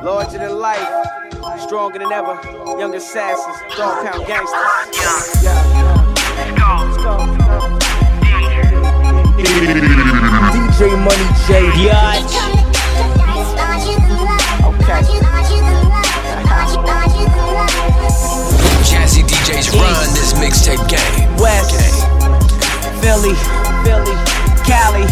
Larger than life, stronger than ever. Young assassins, dog pound gangsters. Let's go. DJ Money J. Yacht. Okay. Jazzy DJs run this mixtape game. West, Philly, Cali.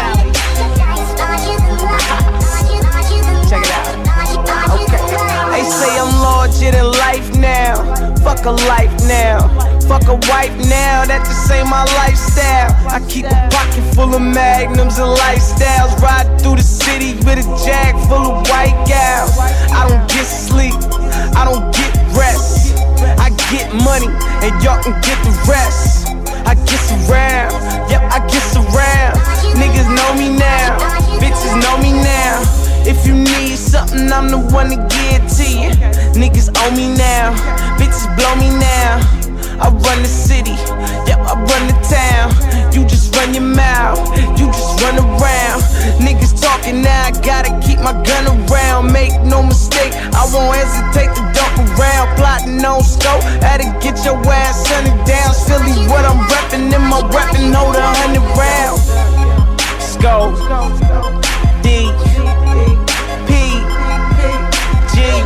Check it out. Okay. They say I'm larger than life now. Fuck a life now. Fuck a wife now. That just ain't my lifestyle. I keep a pocket full of magnums and lifestyles. Ride through the city with a jag full of white gals. I don't get sleep. I don't get rest. I get money and y'all can get the rest. I get around. Yep, I get around. Niggas know me now. Bitches know me now. If you need something, I'm the one to give to you. Niggas owe me now. Bitches blow me now. I run the city. Yep, I run the town. You just run your mouth. You just run around. Niggas talking now. I gotta keep my gun around. Make no mistake, I won't hesitate to dump around. Plotting on scope. Had to get your ass sunny down. Silly what I'm reppin'. In my weapon, hold 100 rounds. Let's go. D. P. G.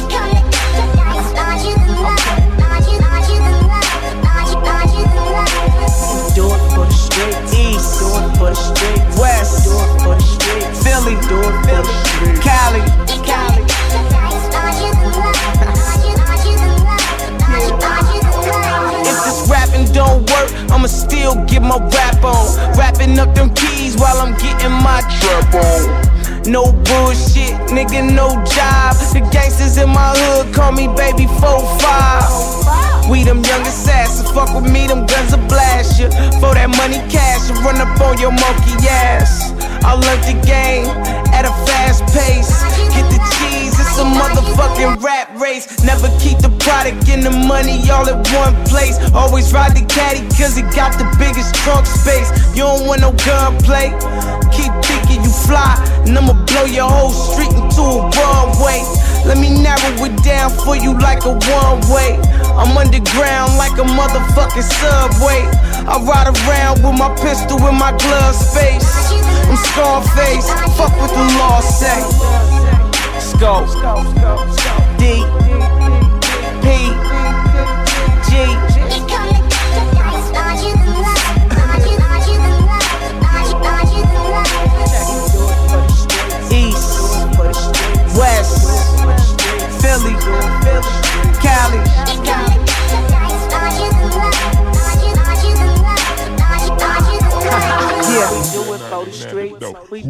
Do it for the streets. East. Do it for the streets. West. Do it for the streets. Philly. Do it for the streets. Cali. If this rapping don't work, I'ma still get my rap on. Rapping up them keys while I'm getting my trap on. No bullshit, nigga, no job. The gangsters in my hood call me baby 4-5. We them young assassins, fuck with me, them guns will blast ya. For that money cash, and run up on your monkey ass. I learned the game at a fast pace. Get the cheese, it's a motherfucking rap race. Never keep the product and the money all at one place. Always ride the caddy cause it got the biggest trunk space. You don't want no gunplay, keep thinking you fly, and I'ma blow your whole street into a runway. Let me narrow it down for you like a one-way. I'm underground like a motherfucking subway. I ride around with my pistol in my glove space. I'm Scarface, fuck what the law say. Let's go. D. P. G. East. West. Philly. Cali. Yeah. We do it for the streets.